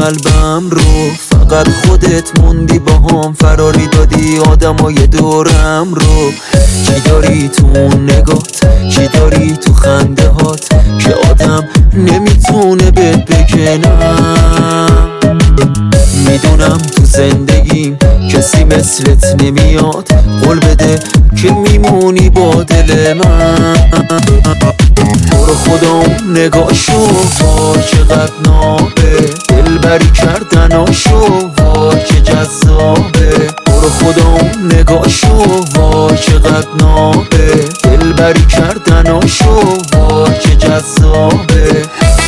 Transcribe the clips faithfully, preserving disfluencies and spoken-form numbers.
قلبم رو، فقط خودت موندی با هم، فراری دادی آدمای دورم رو. چی داری تو اون نگات، چی داری تو خنده هات که آدم نمیتونه بهت بگه نه. میدونم تو زندگیم کسی مثلت نمیاد، قول بده که میمونی با دل من. برو خدا اون نگاشو وای چقدر نابه، دلبری کردناشو وای که جذابه. برو خدا اون نگاشو وای چقدر نابه، دلبری کردناشو وای که جذابه.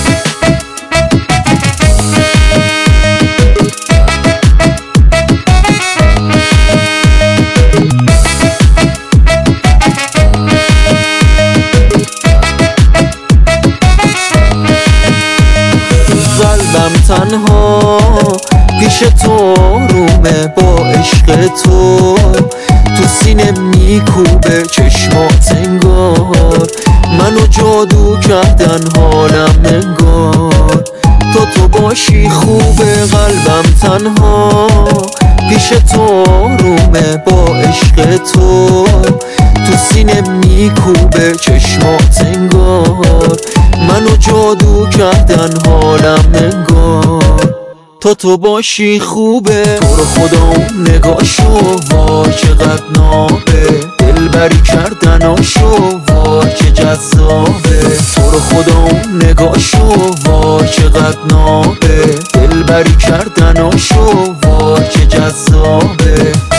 قلبم تنها پیش تو رومه، با عشق تو تو سینه میکوبه چشمات انگار، منو جادو کردن حالم انگار. تو تو باشی خوبه، قلبم تنها پیش تو رومه، با عشق تو تو سینه میکوبه چشمات انگار، منو جادو کردن حالم انگار. تو تو باشی خوبه، تو رو خدا اون نگاشو وای چقدر نابه، دلبری کردناشو وای که جذابه. تو رو خدا اون نگاشو وای چقدر نابه، دلبری کردناشو وای که جذابه.